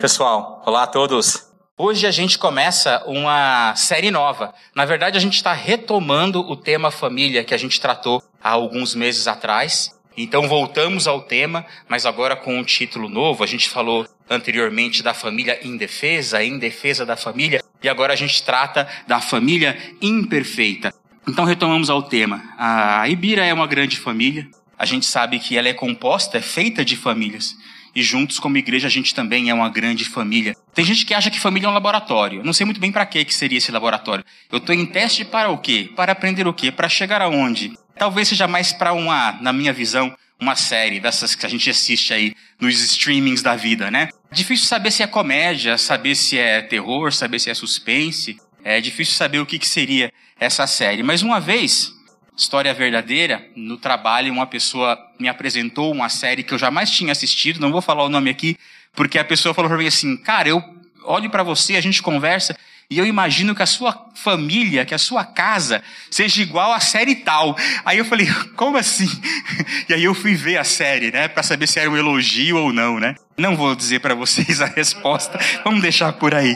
Pessoal, olá a todos. Hoje a gente começa uma série nova. Na verdade, a gente está retomando o tema família que a gente tratou há alguns meses atrás. Então voltamos ao tema, mas agora com um título novo. A gente falou anteriormente da família em defesa da família. E agora a gente trata da família imperfeita. Então retomamos ao tema. A Ibira é uma grande família. A gente sabe que ela é composta, é feita de famílias. E juntos, como igreja, a gente também é uma grande família. Tem gente que acha que família é um laboratório. Eu não sei muito bem para que seria esse laboratório. Eu estou em teste para o quê? Para aprender o quê? Para chegar aonde? Talvez seja mais para na minha visão, uma série dessas que a gente assiste aí nos streamings da vida, né? Difícil saber se é comédia, saber se é terror, saber se é suspense. É difícil saber o que seria essa série. Mas uma vez... História verdadeira, no trabalho uma pessoa me apresentou uma série que eu jamais tinha assistido, não vou falar o nome aqui, porque a pessoa falou para mim assim, cara, eu olho para você, a gente conversa, e eu imagino que a sua família, que a sua casa, seja igual à série tal. Aí eu falei, como assim? E aí eu fui ver a série, né, para saber se era um elogio ou não, né? Não vou dizer para vocês a resposta, vamos deixar por aí.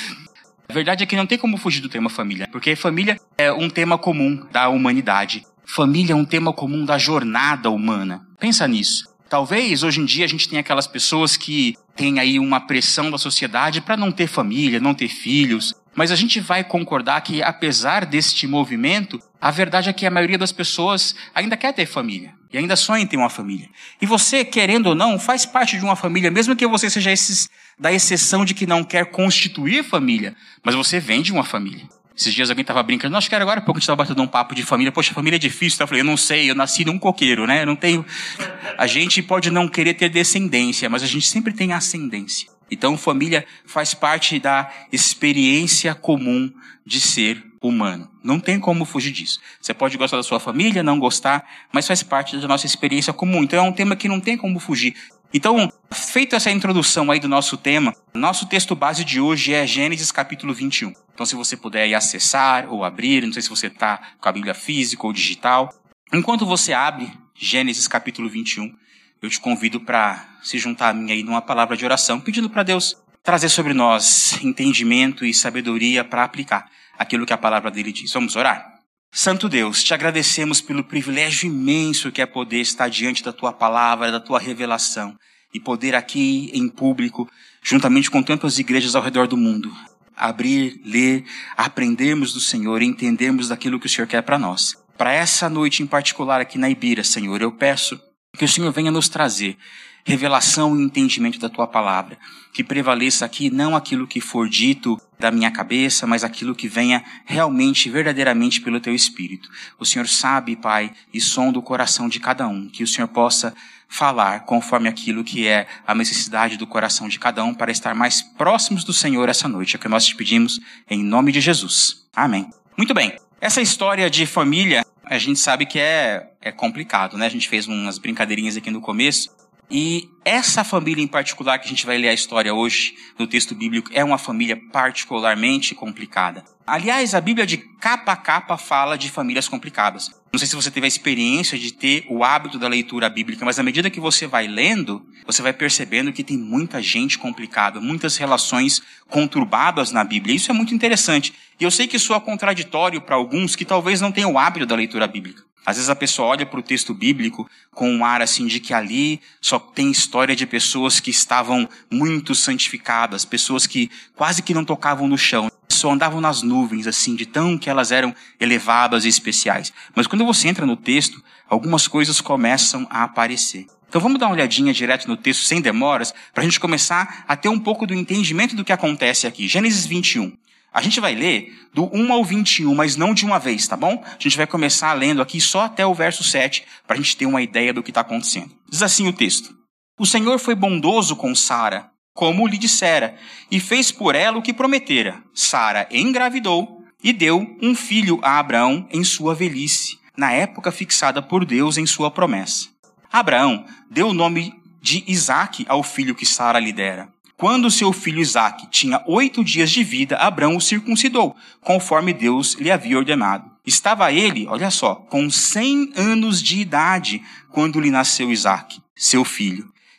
A verdade é que não tem como fugir do tema família, porque família é um tema comum da humanidade. Família é um tema comum da jornada humana. Pensa nisso. Talvez hoje em dia a gente tenha aquelas pessoas que têm aí uma pressão da sociedade para não ter família, não ter filhos. Mas a gente vai concordar que, apesar deste movimento, a verdade é que a maioria das pessoas ainda quer ter família. E ainda sonha em ter uma família. E você, querendo ou não, faz parte de uma família, mesmo que você seja da exceção de que não quer constituir família. Mas você vem de uma família. Esses dias alguém estava brincando, acho que era agora há pouco a gente estava batendo um papo de família. Poxa, família é difícil. Eu falei, eu não sei, eu nasci num coqueiro, né? Eu não tenho... A gente pode não querer ter descendência, mas a gente sempre tem ascendência. Então, família faz parte da experiência comum de ser humano. Não tem como fugir disso. Você pode gostar da sua família, não gostar, mas faz parte da nossa experiência comum. Então, é um tema que não tem como fugir. Então, feita essa introdução aí do nosso tema, nosso texto base de hoje é Gênesis capítulo 21. Então, se você puder ir acessar ou abrir, não sei se você está com a Bíblia física ou digital. Enquanto você abre Gênesis capítulo 21, eu te convido para se juntar a mim aí numa palavra de oração, pedindo para Deus trazer sobre nós entendimento e sabedoria para aplicar aquilo que a palavra dele diz. Vamos orar? Santo Deus, te agradecemos pelo privilégio imenso que é poder estar diante da tua palavra, da tua revelação, e poder aqui em público, juntamente com tantas igrejas ao redor do mundo, abrir, ler, aprendermos do Senhor e entendermos daquilo que o Senhor quer para nós. Para essa noite em particular aqui na Ibira, Senhor, eu peço que o Senhor venha nos trazer revelação e entendimento da tua palavra. Que prevaleça aqui não aquilo que for dito da minha cabeça, mas aquilo que venha realmente, verdadeiramente pelo teu Espírito. O Senhor sabe, Pai, e sonda o coração de cada um. Que o Senhor possa falar conforme aquilo que é a necessidade do coração de cada um para estar mais próximos do Senhor essa noite. É o que nós te pedimos em nome de Jesus. Amém. Muito bem. Essa história de família, a gente sabe que é complicado, né? A gente fez umas brincadeirinhas aqui no começo. E essa família em particular que a gente vai ler a história hoje, no texto bíblico, é uma família particularmente complicada. Aliás, a Bíblia de capa a capa fala de famílias complicadas. Não sei se você teve a experiência de ter o hábito da leitura bíblica, mas à medida que você vai lendo, você vai percebendo que tem muita gente complicada, muitas relações conturbadas na Bíblia. Isso é muito interessante. E eu sei que isso é contraditório para alguns que talvez não tenham o hábito da leitura bíblica. Às vezes a pessoa olha para o texto bíblico com um ar assim de que ali só tem história de pessoas que estavam muito santificadas, pessoas que quase que não tocavam no chão, só andavam nas nuvens, assim, de tão que elas eram elevadas e especiais. Mas quando você entra no texto, algumas coisas começam a aparecer. Então vamos dar uma olhadinha direto no texto, sem demoras, para a gente começar a ter um pouco do entendimento do que acontece aqui. Gênesis 21. A gente vai ler do 1 ao 21, mas não de uma vez, tá bom? A gente vai começar lendo aqui só até o verso 7, para a gente ter uma ideia do que está acontecendo. Diz assim o texto. O Senhor foi bondoso com Sara, como lhe dissera, e fez por ela o que prometera. Sara engravidou e deu um filho a Abraão em sua velhice, na época fixada por Deus em sua promessa. Abraão deu o nome de Isaque ao filho que Sara lhe dera. Quando seu filho Isaque tinha 8 dias de vida, Abrão o circuncidou, conforme Deus lhe havia ordenado. Estava ele, olha só, com 100 anos de idade, quando lhe nasceu Isaque, seu filho.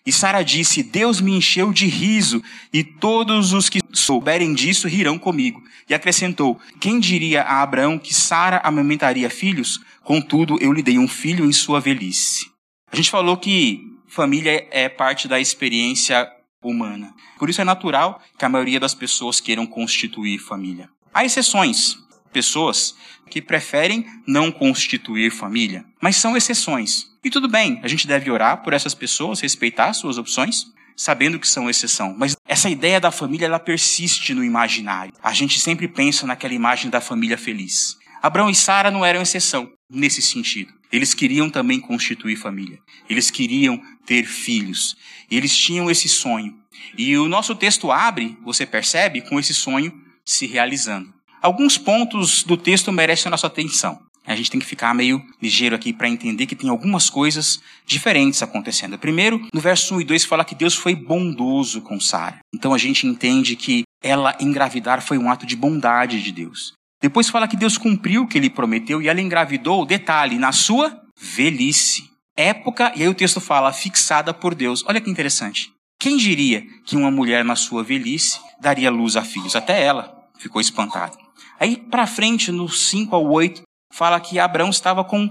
E Sara disse: Deus me encheu de riso, e todos os que souberem disso rirão comigo. E acrescentou: quem diria a Abraão que Sara amamentaria filhos? Contudo, eu lhe dei um filho em sua velhice. A gente falou que família é parte da experiência humana. Por isso é natural que a maioria das pessoas queiram constituir família. Há exceções, pessoas que preferem não constituir família, mas são exceções. E tudo bem, a gente deve orar por essas pessoas, respeitar suas opções, sabendo que são exceção. Mas essa ideia da família, ela persiste no imaginário. A gente sempre pensa naquela imagem da família feliz. Abraão e Sara não eram exceção nesse sentido. Eles queriam também constituir família. Eles queriam ter filhos. Eles tinham esse sonho. E o nosso texto abre, você percebe, com esse sonho se realizando. Alguns pontos do texto merecem a nossa atenção. A gente tem que ficar meio ligeiro aqui para entender que tem algumas coisas diferentes acontecendo. Primeiro, no verso 1 e 2 fala que Deus foi bondoso com Sara. Então a gente entende que ela engravidar foi um ato de bondade de Deus. Depois fala que Deus cumpriu o que ele prometeu e ela engravidou, detalhe, na sua velhice. Época, e aí o texto fala, fixada por Deus. Olha que interessante. Quem diria que uma mulher na sua velhice daria luz a filhos? Até ela ficou espantada. Aí para frente, no 5 ao 8, fala que Abraão estava com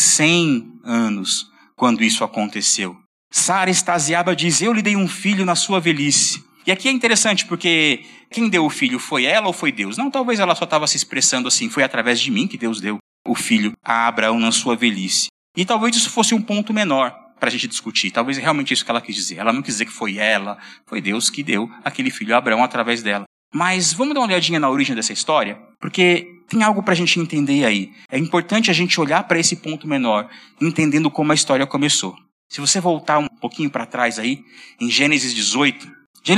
100 anos quando isso aconteceu. Sara extasiada diz: eu lhe dei um filho na sua velhice. E aqui é interessante porque quem deu o filho foi ela ou foi Deus? Não, talvez ela só estava se expressando assim, foi através de mim que Deus deu o filho a Abraão na sua velhice. E talvez isso fosse um ponto menor para a gente discutir. Talvez é realmente isso que ela quis dizer. Ela não quis dizer que foi ela, foi Deus que deu aquele filho a Abraão através dela. Mas vamos dar uma olhadinha na origem dessa história? Porque tem algo para a gente entender aí. É importante a gente olhar para esse ponto menor, entendendo como a história começou. Se você voltar um pouquinho para trás aí, em Gênesis 18,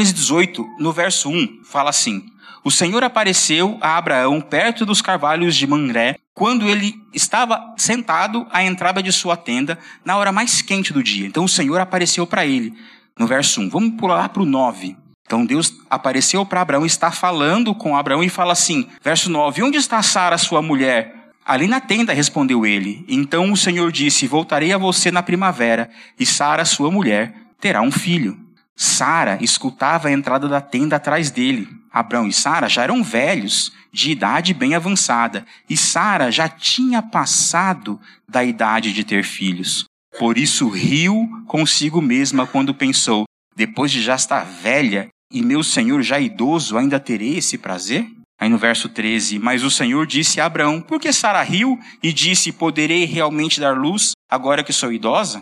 no verso 1, fala assim: o Senhor apareceu a Abraão perto dos carvalhos de Mamré, quando ele estava sentado à entrada de sua tenda, na hora mais quente do dia. Então o Senhor apareceu para ele, no verso 1. Vamos pular para o 9. Então Deus apareceu para Abraão, está falando com Abraão e fala assim, verso 9, onde está Sara, sua mulher? Ali na tenda, respondeu ele. Então o Senhor disse, voltarei a você na primavera, e Sara, sua mulher, terá um filho. Sara escutava a entrada da tenda atrás dele. Abraão e Sara já eram velhos, de idade bem avançada, e Sara já tinha passado da idade de ter filhos. Por isso riu consigo mesma quando pensou, depois de já estar velha, e meu senhor já idoso, ainda terei esse prazer? Aí no verso 13, mas o Senhor disse a Abraão, por que Sara riu e disse, poderei realmente dar luz agora que sou idosa?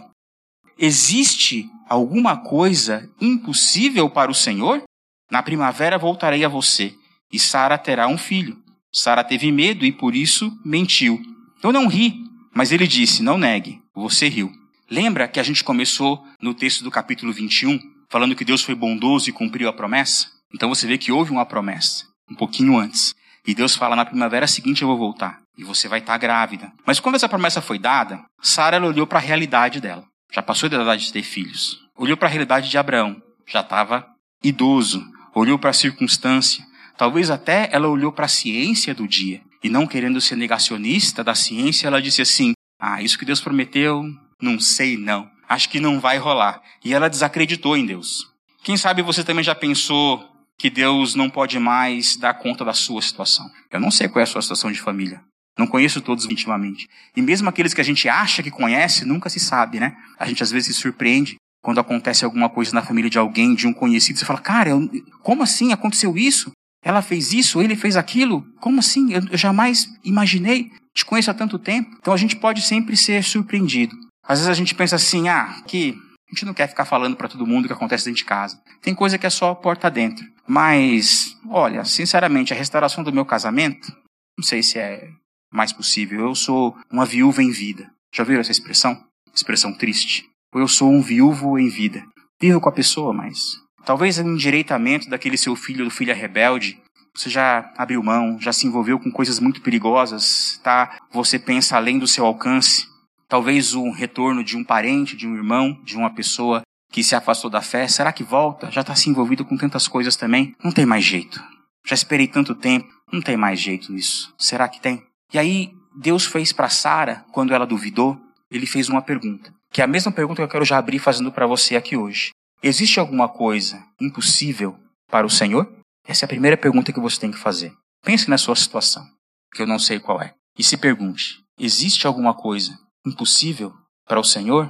Existe alguma coisa impossível para o Senhor? Na primavera voltarei a você, e Sara terá um filho. Sara teve medo e por isso mentiu. Eu não ri, mas ele disse, não negue, você riu. Lembra que a gente começou no texto do capítulo 21, falando que Deus foi bondoso e cumpriu a promessa? Então você vê que houve uma promessa, um pouquinho antes. E Deus fala, na primavera seguinte eu vou voltar, e você vai estar grávida. Mas quando essa promessa foi dada, Sara olhou para a realidade dela. Já passou da idade de ter filhos. Olhou para a realidade de Abraão, já estava idoso. Olhou para a circunstância. Talvez até ela olhou para a ciência do dia. E não querendo ser negacionista da ciência, ela disse assim, isso que Deus prometeu, não sei não. Acho que não vai rolar. E ela desacreditou em Deus. Quem sabe você também já pensou que Deus não pode mais dar conta da sua situação. Eu não sei qual é a sua situação de família. Não conheço todos intimamente. E mesmo aqueles que a gente acha que conhece, nunca se sabe, né? A gente às vezes se surpreende quando acontece alguma coisa na família de alguém, de um conhecido. Você fala, cara, como assim? Aconteceu isso? Ela fez isso? Ele fez aquilo? Como assim? Eu jamais imaginei. Te conheço há tanto tempo. Então a gente pode sempre ser surpreendido. Às vezes a gente pensa assim, que a gente não quer ficar falando para todo mundo o que acontece dentro de casa. Tem coisa que é só porta dentro. Mas, olha, sinceramente, a restauração do meu casamento, não sei se é mais possível. Eu sou uma viúva em vida. Já viram essa expressão? Expressão triste. Ou eu sou um viúvo em vida. Vivo com a pessoa, mas talvez o endireitamento daquele seu filho ou filha rebelde, você já abriu mão, já se envolveu com coisas muito perigosas, tá? Você pensa além do seu alcance. Talvez um retorno de um parente, de um irmão, de uma pessoa que se afastou da fé. Será que volta? Já está se envolvido com tantas coisas também? Não tem mais jeito. Já esperei tanto tempo. Não tem mais jeito isso. Será que tem? E aí, Deus fez para Sara, quando ela duvidou, ele fez uma pergunta. Que é a mesma pergunta que eu quero já abrir fazendo para você aqui hoje. existe alguma coisa impossível para o Senhor? Essa é a primeira pergunta que você tem que fazer. Pense na sua situação, que eu não sei qual é. E se pergunte, existe alguma coisa impossível para o Senhor?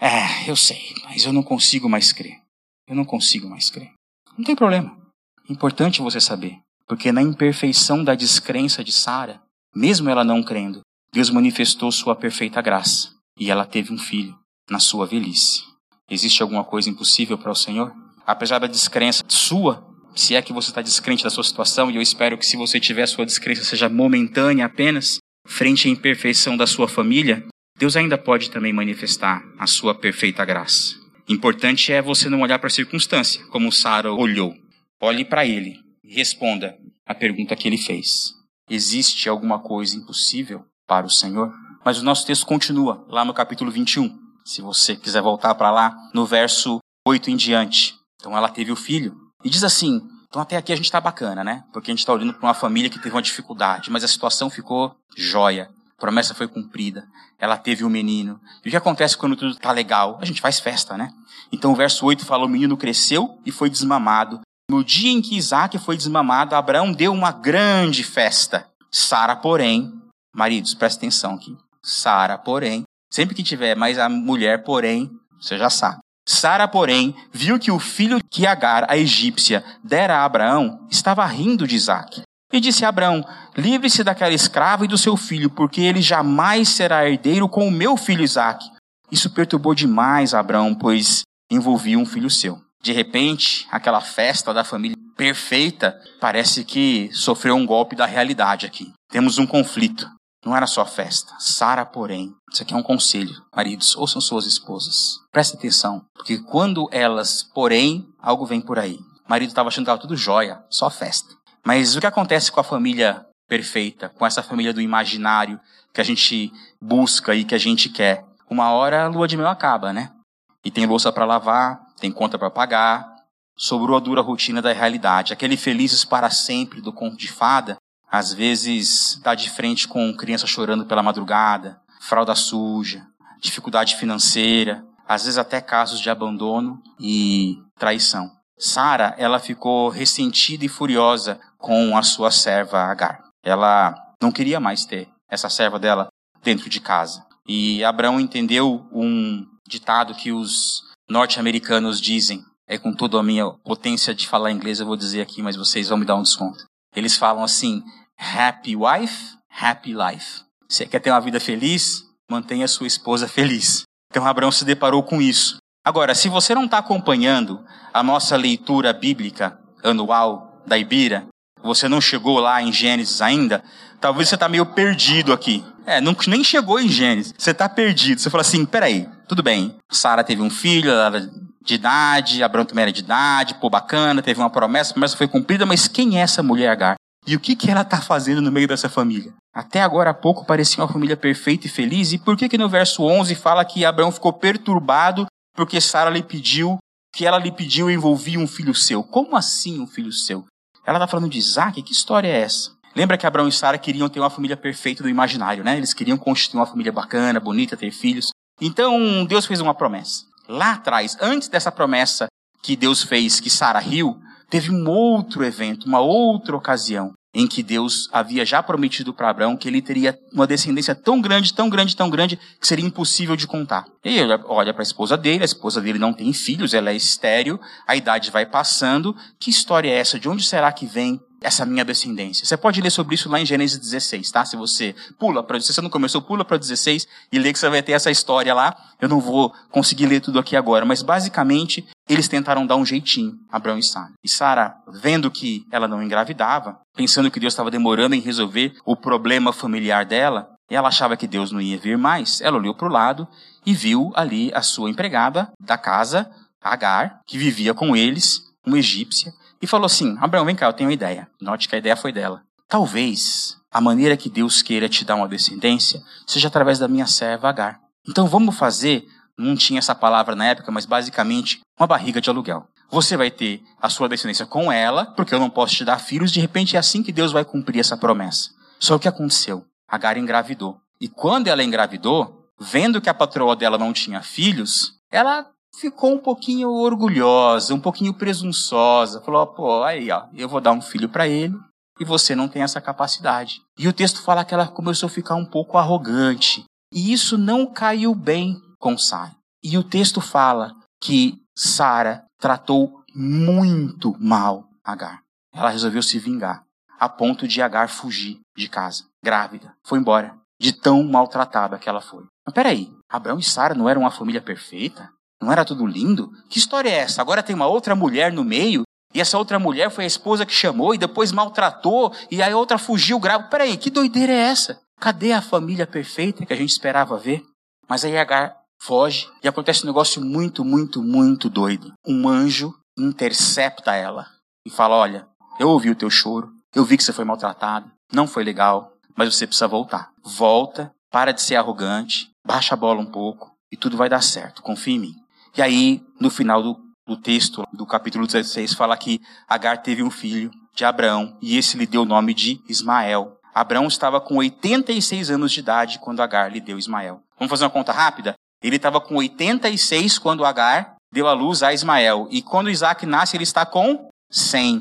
Eu sei, mas eu não consigo mais crer. Eu não consigo mais crer. Não tem problema. Importante você saber. Porque na imperfeição da descrença de Sara, mesmo ela não crendo, Deus manifestou sua perfeita graça. E ela teve um filho na sua velhice. Existe alguma coisa impossível para o Senhor? Apesar da descrença sua, se é que você está descrente da sua situação, e eu espero que se você tiver sua descrença seja momentânea apenas, frente à imperfeição da sua família, Deus ainda pode também manifestar a sua perfeita graça. Importante é você não olhar para a circunstância, como Sara olhou. Olhe para ele e responda a pergunta que ele fez. Existe alguma coisa impossível para o Senhor? Mas o nosso texto continua lá no capítulo 21. Se você quiser voltar para lá, no verso 8 em diante. Então ela teve o filho. E diz assim, então até aqui a gente está bacana, né? Porque a gente está olhando para uma família que teve uma dificuldade, mas a situação ficou jóia. A promessa foi cumprida. Ela teve um menino. E o que acontece quando tudo está legal? A gente faz festa, né? Então o verso 8 fala, o menino cresceu e foi desmamado. No dia em que Isaac foi desmamado, Abraão deu uma grande festa. Sara, porém, maridos, presta atenção aqui. Sara, porém, sempre que tiver mais a mulher, porém, você já sabe. Sara, porém, viu que o filho que Agar, a egípcia, dera a Abraão, estava rindo de Isaac. E disse a Abraão, livre-se daquela escrava e do seu filho, porque ele jamais será herdeiro com o meu filho Isaac. Isso perturbou demais Abraão, pois envolvia um filho seu. De repente, aquela festa da família perfeita parece que sofreu um golpe da realidade aqui. Temos um conflito. Não era só festa. Sara, porém, isso aqui é um conselho. Maridos, ouçam suas esposas. Prestem atenção, porque quando elas, porém, algo vem por aí. O marido estava achando que estava tudo jóia, só festa. Mas o que acontece com a família perfeita, com essa família do imaginário que a gente busca e que a gente quer? Uma hora a lua de mel acaba, né? E tem louça para lavar, tem conta para pagar, sobrou a dura rotina da realidade. Aquele felizes para sempre do conto de fada, às vezes está de frente com criança chorando pela madrugada, fralda suja, dificuldade financeira, às vezes até casos de abandono e traição. Sara, ela ficou ressentida e furiosa com a sua serva Agar. Ela não queria mais ter essa serva dela dentro de casa. E Abraão entendeu um ditado que os norte-americanos dizem, com toda a minha potência de falar inglês eu vou dizer aqui, mas vocês vão me dar um desconto. Eles falam assim, happy wife, happy life. Você quer ter uma vida feliz? Mantenha sua esposa feliz. Então Abraão se deparou com isso. Agora, se você não está acompanhando a nossa leitura bíblica anual da Ibira, você não chegou lá em Gênesis ainda, talvez você está meio perdido aqui. Nem chegou em Gênesis, você está perdido. Você fala assim, peraí, tudo bem, Sara teve um filho, ela era de idade, Abraão também era de idade, pô, bacana, teve uma promessa, a promessa foi cumprida, mas quem é essa mulher Agar? E o que ela está fazendo no meio dessa família? Até agora há pouco parecia uma família perfeita e feliz, e por que no verso 11 fala que Abraão ficou perturbado porque Sara lhe pediu, que ela lhe pediu envolvia um filho seu? Como assim um filho seu? Ela está falando de Isaac? Que história é essa? Lembra que Abraão e Sara queriam ter uma família perfeita do imaginário, né? Eles queriam constituir uma família bacana, bonita, ter filhos. Então Deus fez uma promessa. Lá atrás, antes dessa promessa que Deus fez, que Sara riu, teve um outro evento, uma outra ocasião, em que Deus havia já prometido para Abraão que ele teria uma descendência tão grande, tão grande, tão grande, que seria impossível de contar. E ele olha para a esposa dele não tem filhos, ela é estéril, a idade vai passando. Que história é essa? De onde será que vem essa minha descendência? Você pode ler sobre isso lá em Gênesis 16, tá? Se você pula para 16, você não começou, pula para 16 e lê que você vai ter essa história lá. Eu não vou conseguir ler tudo aqui agora, mas basicamente eles tentaram dar um jeitinho, Abraão e Sara. E Sara, vendo que ela não engravidava, pensando que Deus estava demorando em resolver o problema familiar dela, e ela achava que Deus não ia vir mais, ela olhou para o lado e viu ali a sua empregada da casa, Agar, que vivia com eles, uma egípcia, e falou assim, Abraão, vem cá, eu tenho uma ideia. Note que a ideia foi dela. Talvez a maneira que Deus queira te dar uma descendência seja através da minha serva Agar. Então vamos fazer, não tinha essa palavra na época, mas basicamente uma barriga de aluguel. Você vai ter a sua descendência com ela, porque eu não posso te dar filhos, de repente é assim que Deus vai cumprir essa promessa. Só o que aconteceu? Agar engravidou. E quando ela engravidou, vendo que a patroa dela não tinha filhos, ela ficou um pouquinho orgulhosa, um pouquinho presunçosa. Falou, pô, aí, ó, eu vou dar um filho para ele e você não tem essa capacidade. E o texto fala que ela começou a ficar um pouco arrogante. E isso não caiu bem com Sara. E o texto fala que Sara tratou muito mal Agar. Ela resolveu se vingar, a ponto de Agar fugir de casa, grávida. Foi embora, de tão maltratada que ela foi. Mas peraí, Abraão e Sara não eram uma família perfeita? Não era tudo lindo? Que história é essa? Agora tem uma outra mulher no meio, e essa outra mulher foi a esposa que chamou e depois maltratou, e a outra fugiu grávida. Peraí, que doideira é essa? Cadê a família perfeita que a gente esperava ver? Mas aí Agar foge e acontece um negócio muito, muito, muito doido. Um anjo intercepta ela e fala, olha, eu ouvi o teu choro, eu vi que você foi maltratada, não foi legal, mas você precisa voltar. Volta, para de ser arrogante, baixa a bola um pouco e tudo vai dar certo, confia em mim. E aí, no final do texto, do capítulo 16, fala que Agar teve um filho de Abraão e esse lhe deu o nome de Ismael. Abraão estava com 86 anos de idade quando Agar lhe deu Ismael. Vamos fazer uma conta rápida? Ele estava com 86 quando Agar deu à luz a Ismael. E quando Isaac nasce, ele está com 100.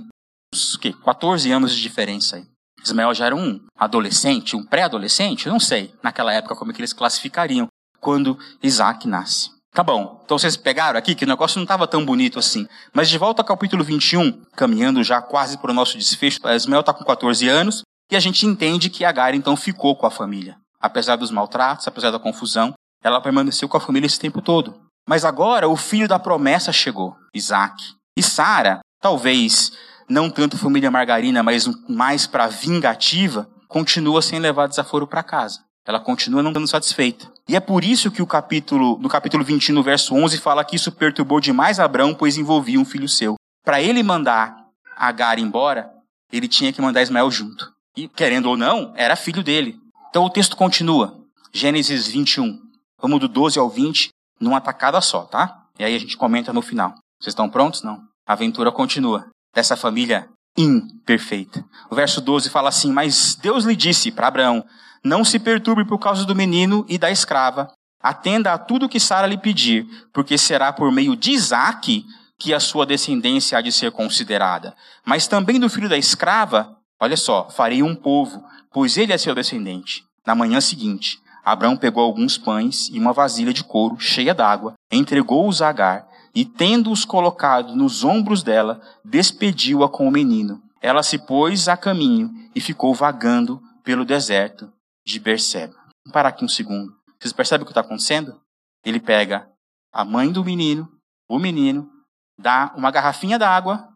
14 anos de diferença aí. Ismael já era um adolescente, um pré-adolescente? Eu não sei, naquela época, como é que eles classificariam quando Isaac nasce. Tá bom, então vocês pegaram aqui que o negócio não estava tão bonito assim. Mas de volta ao capítulo 21, caminhando já quase para o nosso desfecho, Ismael está com 14 anos e a gente entende que Agar então ficou com a família. Apesar dos maltratos, apesar da confusão, ela permaneceu com a família esse tempo todo. Mas agora o filho da promessa chegou, Isaac. E Sara, talvez não tanto família margarina, mas mais para vingativa, continua sem levar desaforo para casa. Ela continua não estando satisfeita. E é por isso que no capítulo 21, no verso 11, fala que isso perturbou demais Abraão, pois envolvia um filho seu. Para ele mandar Agar embora, ele tinha que mandar Ismael junto. E, querendo ou não, era filho dele. Então o texto continua. Gênesis 21. Vamos do 12 ao 20, numa tacada só, tá? E aí a gente comenta no final. Vocês estão prontos? Não. A aventura continua. Dessa família imperfeita. O verso 12 fala assim, mas Deus lhe disse para Abraão, não se perturbe por causa do menino e da escrava. Atenda a tudo que Sara lhe pedir, porque será por meio de Isaque que a sua descendência há de ser considerada. Mas também do filho da escrava, olha só, farei um povo, pois ele é seu descendente. Na manhã seguinte, Abraão pegou alguns pães e uma vasilha de couro cheia d'água, entregou-os a Agar, e tendo-os colocado nos ombros dela, despediu-a com o menino. Ela se pôs a caminho e ficou vagando pelo deserto de Berseba. Vamos parar aqui um segundo. Vocês percebem o que está acontecendo? Ele pega a mãe do menino, o menino, dá uma garrafinha d'água,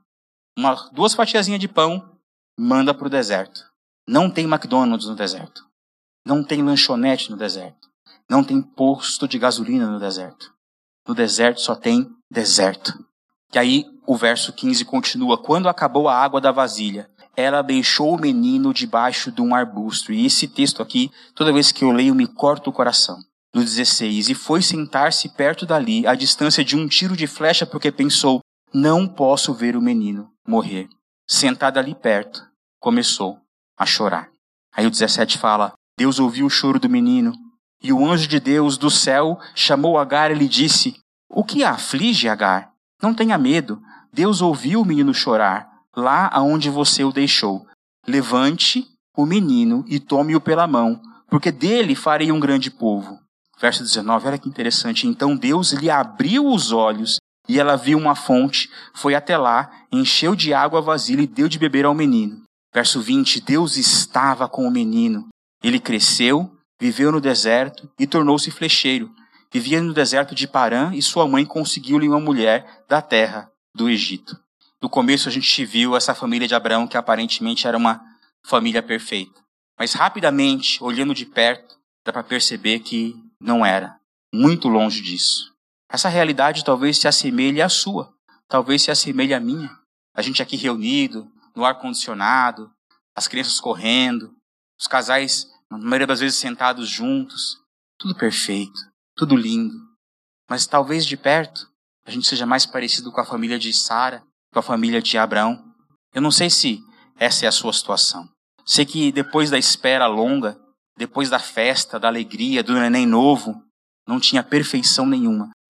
2 fatiazinhas de pão, manda para o deserto. Não tem McDonald's no deserto. Não tem lanchonete no deserto. Não tem posto de gasolina no deserto. No deserto só tem deserto. E aí o verso 15 continua. Quando acabou a água da vasilha, ela deixou o menino debaixo de um arbusto. E esse texto aqui, toda vez que eu leio, me corta o coração. No 16, e foi sentar-se perto dali, à distância de um tiro de flecha, porque pensou, não posso ver o menino morrer. Sentada ali perto, começou a chorar. Aí o 17 fala, Deus ouviu o choro do menino, e o anjo de Deus do céu chamou Agar e lhe disse, o que a aflige, Agar? Não tenha medo, Deus ouviu o menino chorar, lá aonde você o deixou. Levante o menino e tome-o pela mão, porque dele farei um grande povo. Verso 19, olha que interessante. Então Deus lhe abriu os olhos e ela viu uma fonte, foi até lá, encheu de água a vasilha e deu de beber ao menino. Verso 20, Deus estava com o menino. Ele cresceu, viveu no deserto e tornou-se flecheiro. Vivia no deserto de Parã e sua mãe conseguiu-lhe uma mulher da terra do Egito. No começo a gente viu essa família de Abraão que aparentemente era uma família perfeita. Mas rapidamente, olhando de perto, dá para perceber que não era. Muito longe disso. Essa realidade talvez se assemelhe à sua. Talvez se assemelhe à minha. A gente aqui reunido, no ar-condicionado, as crianças correndo, os casais, na maioria das vezes, sentados juntos. Tudo perfeito, tudo lindo. Mas talvez de perto a gente seja mais parecido com a família de Sara, com a família de Abraão. Eu não sei se essa é a sua situação. Sei que depois da espera longa, depois da festa, da alegria, do neném novo, não tinha perfeição nenhuma.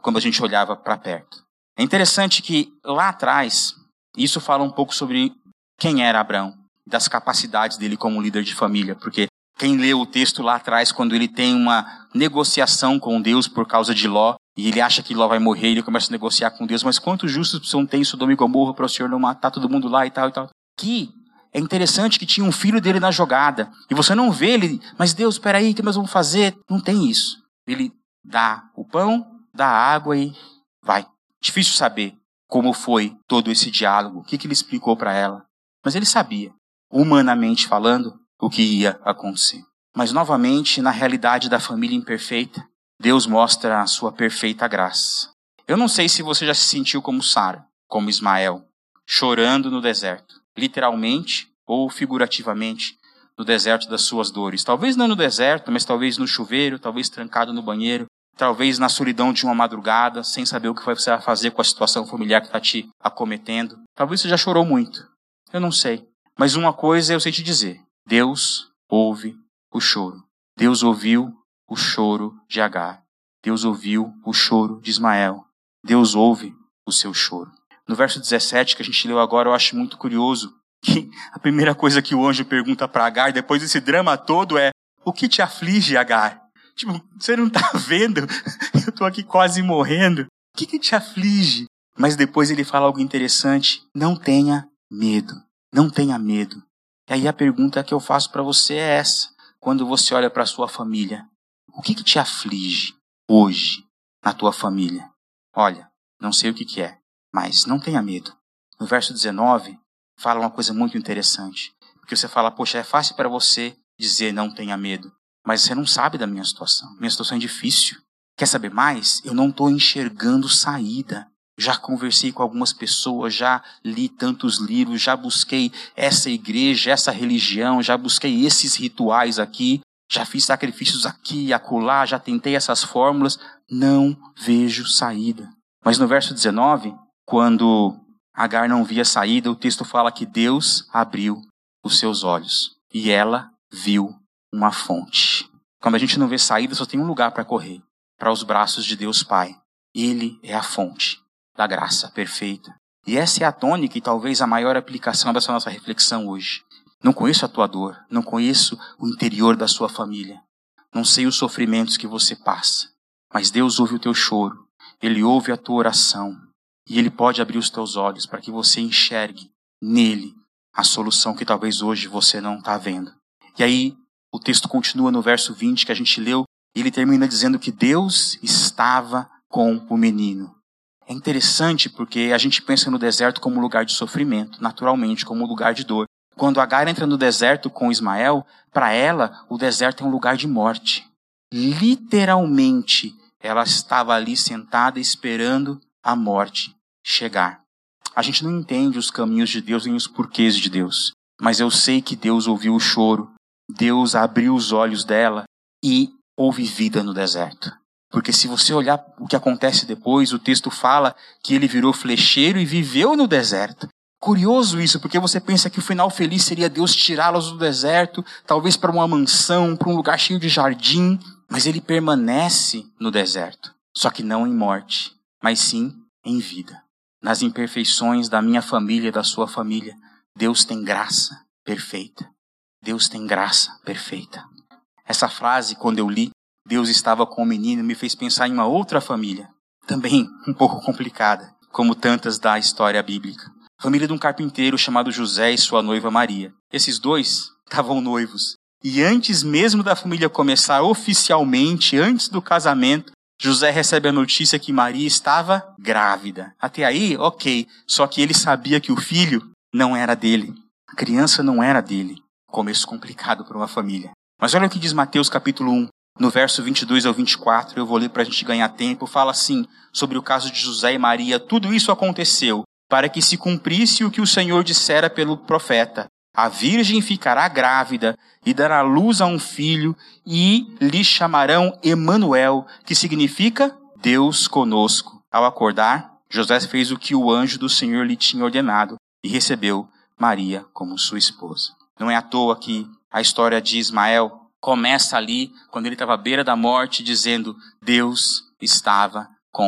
quando a gente olhava para perto. É interessante que lá atrás, isso fala um pouco sobre quem era Abraão, das capacidades dele como líder de família, porque quem leu o texto lá atrás, quando ele tem uma negociação com Deus por causa de Ló, e ele acha que Ló vai morrer, ele começa a negociar com Deus, mas quantos justos precisam ter em Sodoma e Gomorra para o Senhor não matar todo mundo lá e tal e tal. Que é interessante que tinha um filho dele na jogada, e você não vê ele, mas Deus, espera aí, o que nós vamos fazer? Não tem isso. Ele dá o pão, dá a água e vai. Difícil saber como foi todo esse diálogo, o que ele explicou para ela. Mas ele sabia, humanamente falando, o que ia acontecer. Mas novamente, na realidade da família imperfeita, Deus mostra a sua perfeita graça. Eu não sei se você já se sentiu como Sara, como Ismael, chorando no deserto, literalmente ou figurativamente, no deserto das suas dores. Talvez não no deserto, mas talvez no chuveiro, talvez trancado no banheiro, talvez na solidão de uma madrugada, sem saber o que você vai fazer com a situação familiar que está te acometendo. Talvez você já chorou muito. Eu não sei. Mas uma coisa eu sei te dizer. Deus ouve o choro. Deus ouviu o choro de Agar. Deus ouviu o choro de Ismael. Deus ouve o seu choro. No verso 17, que a gente leu agora, eu acho muito curioso que a primeira coisa que o anjo pergunta para Agar, depois desse drama todo, é: o que te aflige, Agar? Tipo, você não está vendo? Eu estou aqui quase morrendo. O que te aflige? Mas depois ele fala algo interessante. Não tenha medo. Não tenha medo. E aí a pergunta que eu faço para você é essa. Quando você olha para a sua família, o que te aflige hoje na tua família? Olha, não sei o que é, mas não tenha medo. No verso 19, fala uma coisa muito interessante. Porque você fala, poxa, é fácil para você dizer não tenha medo. Mas você não sabe da minha situação. Minha situação é difícil. Quer saber mais? Eu não estou enxergando saída. Já conversei com algumas pessoas, já li tantos livros, já busquei essa igreja, essa religião, já busquei esses rituais aqui, já fiz sacrifícios aqui e acolá, já tentei essas fórmulas. Não vejo saída. Mas no verso 19, quando Agar não via saída, o texto fala que Deus abriu os seus olhos e ela viu uma fonte. Quando a gente não vê saída, só tem um lugar para correr, para os braços de Deus Pai. Ele é a fonte da graça perfeita. E essa é a tônica e talvez a maior aplicação dessa nossa reflexão hoje. Não conheço a tua dor, não conheço o interior da sua família, não sei os sofrimentos que você passa, mas Deus ouve o teu choro, Ele ouve a tua oração e Ele pode abrir os teus olhos para que você enxergue nele a solução que talvez hoje você não está vendo. E aí o texto continua no verso 20 que a gente leu e ele termina dizendo que Deus estava com o menino. É interessante porque a gente pensa no deserto como lugar de sofrimento, naturalmente, como lugar de dor. Quando Agar entra no deserto com Ismael, para ela, o deserto é um lugar de morte. Literalmente, ela estava ali sentada esperando a morte chegar. A gente não entende os caminhos de Deus nem os porquês de Deus, mas eu sei que Deus ouviu o choro, Deus abriu os olhos dela e houve vida no deserto. Porque se você olhar o que acontece depois, o texto fala que ele virou flecheiro e viveu no deserto. Curioso isso, porque você pensa que o final feliz seria Deus tirá-los do deserto, talvez para uma mansão, para um lugar cheio de jardim, mas ele permanece no deserto. Só que não em morte, mas sim em vida. Nas imperfeições da minha família e da sua família, Deus tem graça perfeita. Deus tem graça perfeita. Essa frase, quando eu li, Deus estava com o menino, me fez pensar em uma outra família, também um pouco complicada, como tantas da história bíblica. Família de um carpinteiro chamado José e sua noiva Maria. Esses dois estavam noivos. E antes mesmo da família começar oficialmente, antes do casamento, José recebe a notícia que Maria estava grávida. Até aí, ok. Só que ele sabia que o filho não era dele. A criança não era dele. Começo complicado para uma família. Mas olha o que diz Mateus capítulo 1. No verso 22 ao 24, eu vou ler para a gente ganhar tempo. Fala assim, sobre o caso de José e Maria. Tudo isso aconteceu para que se cumprisse o que o Senhor dissera pelo profeta. A virgem ficará grávida e dará luz a um filho e lhe chamarão Emanuel, que significa Deus conosco. Ao acordar, José fez o que o anjo do Senhor lhe tinha ordenado e recebeu Maria como sua esposa. Não é à toa que a história de Ismael começa ali, quando ele estava à beira da morte, dizendo: Deus estava com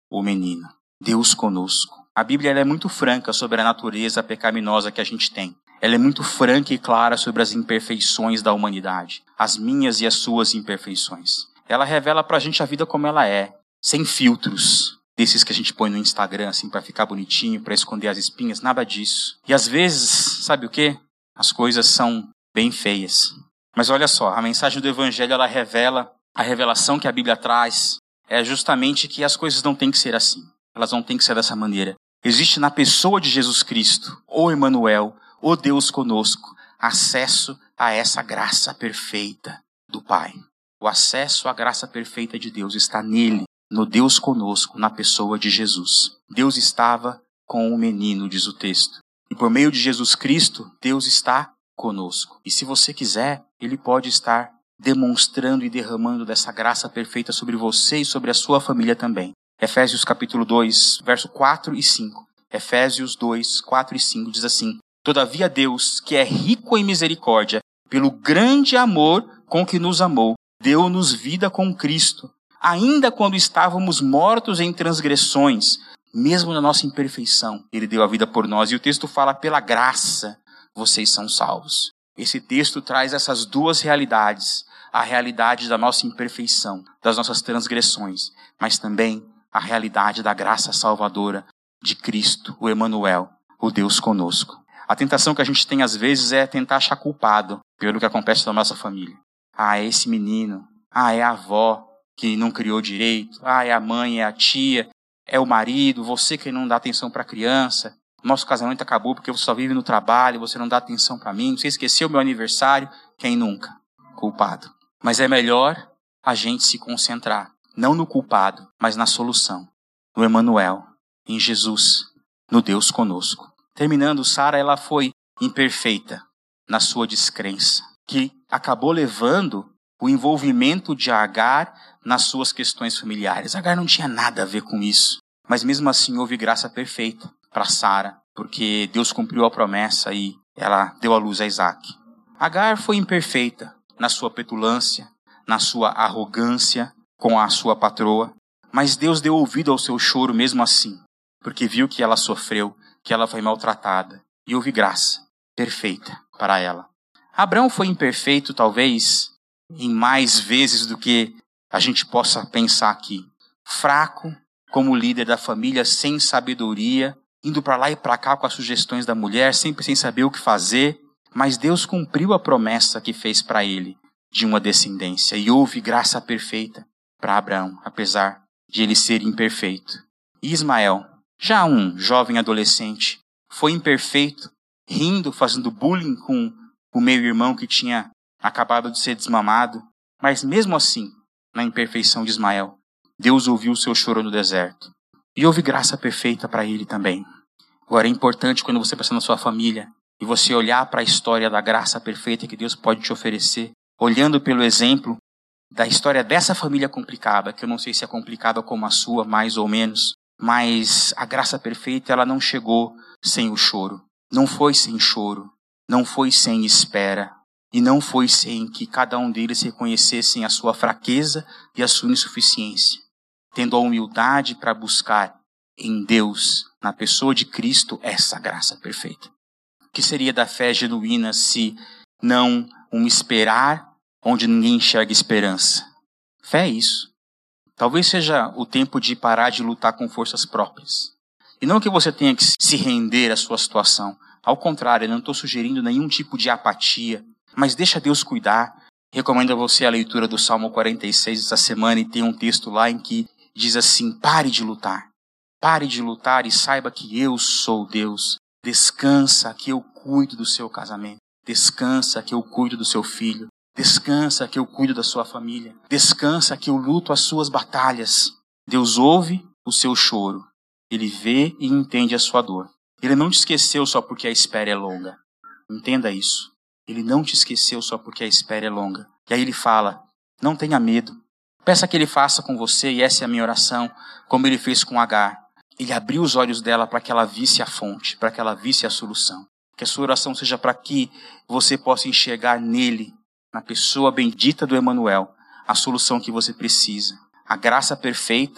o menino. Deus conosco. A Bíblia ela é muito franca sobre a natureza pecaminosa que a gente tem. Ela é muito franca e clara sobre as imperfeições da humanidade. As minhas e as suas imperfeições. Ela revela pra gente a vida como ela é. Sem filtros. Desses que a gente põe no Instagram, assim, pra ficar bonitinho, pra esconder as espinhas. Nada disso. E às vezes, sabe o quê? As coisas são bem feias. Mas olha só, a mensagem do Evangelho, ela revela, a revelação que a Bíblia traz é justamente que as coisas não têm que ser assim. Elas não têm que ser dessa maneira. Existe na pessoa de Jesus Cristo, o Emmanuel, o Deus conosco, acesso a essa graça perfeita do Pai. O acesso à graça perfeita de Deus está nele, no Deus conosco, na pessoa de Jesus. Deus estava com o menino, diz o texto. E por meio de Jesus Cristo, Deus está conosco. E se você quiser, Ele pode estar demonstrando e derramando dessa graça perfeita sobre você e sobre a sua família também. Efésios capítulo 2, verso 4 e 5. Efésios 2, 4 e 5 diz assim: Todavia Deus, que é rico em misericórdia, pelo grande amor com que nos amou, deu-nos vida com Cristo, ainda quando estávamos mortos em transgressões, mesmo na nossa imperfeição, Ele deu a vida por nós. E o texto fala, pela graça, vocês são salvos. Esse texto traz essas duas realidades. A realidade da nossa imperfeição, das nossas transgressões, mas também a realidade da graça salvadora de Cristo, o Emmanuel, o Deus conosco. A tentação que a gente tem às vezes é tentar achar culpado pelo que acontece na nossa família. É esse menino. É a avó que não criou direito. É a mãe, é a tia, é o marido, você que não dá atenção para a criança. Nosso casamento acabou porque você só vive no trabalho, você não dá atenção para mim, você esqueceu o meu aniversário. Quem nunca? Culpado. Mas é melhor a gente se concentrar, não no culpado, mas na solução. No Emmanuel, em Jesus, no Deus conosco. Terminando, Sara, ela foi imperfeita na sua descrença, que acabou levando o envolvimento de Agar nas suas questões familiares. Agar não tinha nada a ver com isso, mas mesmo assim houve graça perfeita para Sara, porque Deus cumpriu a promessa e ela deu à luz a Isaac. Agar foi imperfeita na sua petulância, na sua arrogância com a sua patroa, mas Deus deu ouvido ao seu choro mesmo assim, porque viu que ela sofreu, que ela foi maltratada, e houve graça perfeita para ela. Abraão foi imperfeito, talvez, em mais vezes do que a gente possa pensar aqui. Fraco, como líder da família, sem sabedoria, indo para lá e para cá com as sugestões da mulher, sempre sem saber o que fazer, mas Deus cumpriu a promessa que fez para ele, de uma descendência, e houve graça perfeita para Abraão, apesar de ele ser imperfeito. E Ismael, já um jovem adolescente, foi imperfeito, rindo, fazendo bullying com o meio-irmão que tinha acabado de ser desmamado, mas mesmo assim, na imperfeição de Ismael, Deus ouviu o seu choro no deserto, e houve graça perfeita para ele também. Agora é importante quando você pensa na sua família, e você olhar para a história da graça perfeita que Deus pode te oferecer, olhando pelo exemplo da história dessa família complicada, que eu não sei se é complicada como a sua, mais ou menos, mas a graça perfeita ela não chegou sem o choro. Não foi sem choro, não foi sem espera, e não foi sem que cada um deles reconhecessem a sua fraqueza e a sua insuficiência, tendo a humildade para buscar em Deus, na pessoa de Cristo, essa graça perfeita. O que seria da fé genuína se não um esperar onde ninguém enxerga esperança? Fé é isso. Talvez seja o tempo de parar de lutar com forças próprias. E não que você tenha que se render à sua situação. Ao contrário, eu não estou sugerindo nenhum tipo de apatia, mas deixa Deus cuidar. Recomendo a você a leitura do Salmo 46 essa semana, e tem um texto lá em que diz assim: pare de lutar. Pare de lutar e saiba que eu sou Deus. Descansa que eu cuido do seu casamento. Descansa que eu cuido do seu filho. Descansa que eu cuido da sua família. Descansa que eu luto as suas batalhas. Deus ouve o seu choro. Ele vê e entende a sua dor. Ele não te esqueceu só porque a espera é longa. Entenda isso. Ele não te esqueceu só porque a espera é longa. E aí ele fala: não tenha medo. Peça que ele faça com você, e essa é a minha oração, como ele fez com Agar. Ele abriu os olhos dela para que ela visse a fonte, para que ela visse a solução. Que a sua oração seja para que você possa enxergar nele, na pessoa bendita do Emmanuel, a solução que você precisa. A graça perfeita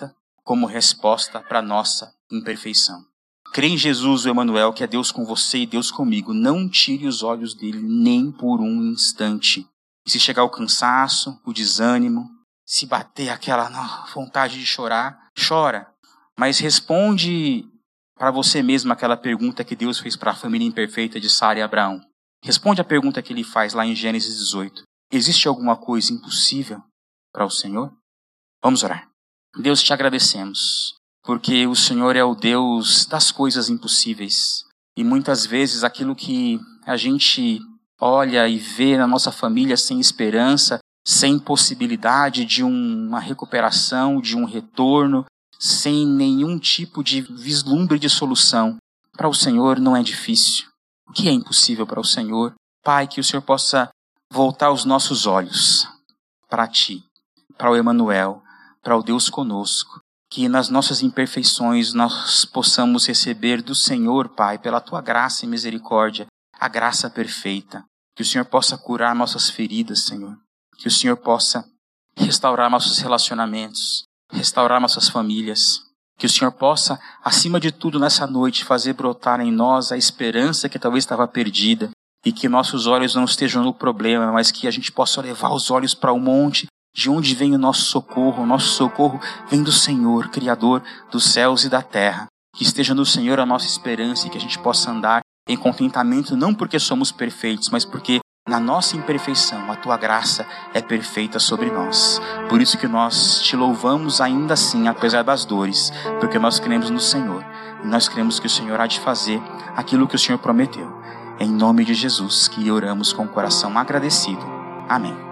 como resposta para nossa imperfeição. Crê em Jesus, o Emanuel, que é Deus com você e Deus comigo. Não tire os olhos dele nem por um instante. E se chegar o cansaço, o desânimo, se bater aquela vontade de chorar, chora. Mas responde para você mesmo aquela pergunta que Deus fez para a família imperfeita de Sara e Abraão. Responde a pergunta que ele faz lá em Gênesis 18. Existe alguma coisa impossível para o Senhor? Vamos orar. Deus, te agradecemos, porque o Senhor é o Deus das coisas impossíveis. E muitas vezes aquilo que a gente olha e vê na nossa família sem esperança, sem possibilidade de uma recuperação, de um retorno, sem nenhum tipo de vislumbre de solução, para o Senhor não é difícil. O que é impossível para o Senhor? Pai, que o Senhor possa voltar os nossos olhos para Ti, para o Emanuel, para o Deus conosco, que nas nossas imperfeições nós possamos receber do Senhor, Pai, pela Tua graça e misericórdia, a graça perfeita. Que o Senhor possa curar nossas feridas, Senhor. Que o Senhor possa restaurar nossos relacionamentos, restaurar nossas famílias. Que o Senhor possa, acima de tudo nessa noite, fazer brotar em nós a esperança que talvez estava perdida e que nossos olhos não estejam no problema, mas que a gente possa levar os olhos para o monte, de onde vem o nosso socorro. O nosso socorro vem do Senhor, Criador dos céus e da terra. Que esteja no Senhor a nossa esperança e que a gente possa andar em contentamento, não porque somos perfeitos, mas porque na nossa imperfeição a Tua graça é perfeita sobre nós. Por isso que nós Te louvamos ainda assim, apesar das dores, porque nós cremos no Senhor. E nós cremos que o Senhor há de fazer aquilo que o Senhor prometeu. É em nome de Jesus que oramos com o coração agradecido. Amém.